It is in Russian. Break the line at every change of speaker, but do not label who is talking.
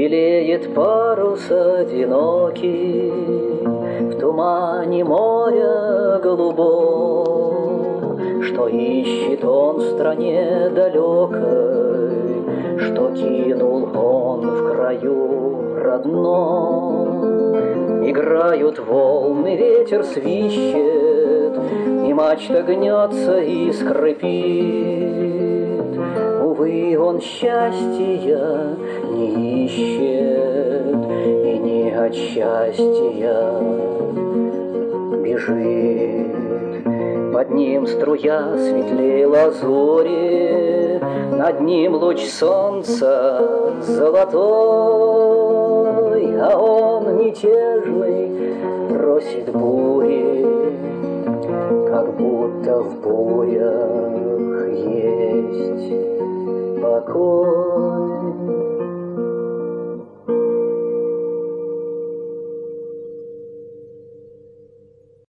Белеет парус одинокий в тумане моря голубом, что ищет он в стране далекой, что кинул он в краю родном. Играют волны, ветер свищет, и мачта гнется и скрипит. Увы, он счастья не ищет и не от счастья бежит. Под ним струя светлей лазури, над ним луч солнца золотой, а он мятежный просит бури, как будто в бурях есть покой.